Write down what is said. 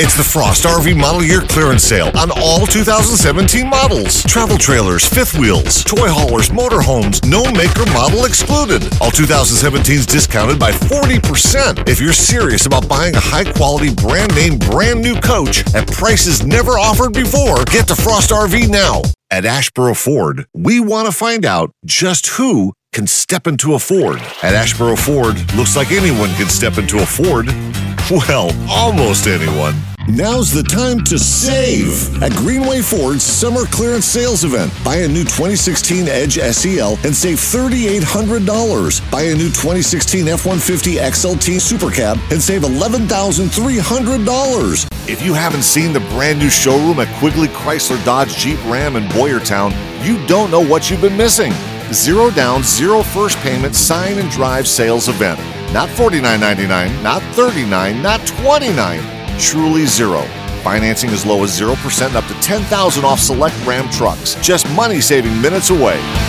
It's the Frost RV Model Year Clearance Sale on all 2017 models. Travel trailers, fifth wheels, toy haulers, motorhomes, no maker model excluded. All 2017's discounted by 40%. If you're serious about buying a high-quality, brand-name, brand-new coach at prices never offered before, get to Frost RV now. At Ashboro Ford, we want to find out just who can step into a Ford. At Ashboro Ford, looks like anyone can step into a Ford. Well, almost anyone. Now's the time to save at Greenway Ford's Summer Clearance Sales Event. Buy a new 2016 Edge SEL and save $3,800. Buy a new 2016 F-150 XLT Super Cab and save $11,300. If you haven't seen the brand new showroom at Quigley Chrysler Dodge Jeep Ram in Boyertown, you don't know what you've been missing. Zero down, zero first payment sign and drive sales event. Not $49.99, not $39, not $29. Truly zero. Financing as low as 0% up to $10,000 off select Ram trucks. Just money saving minutes away.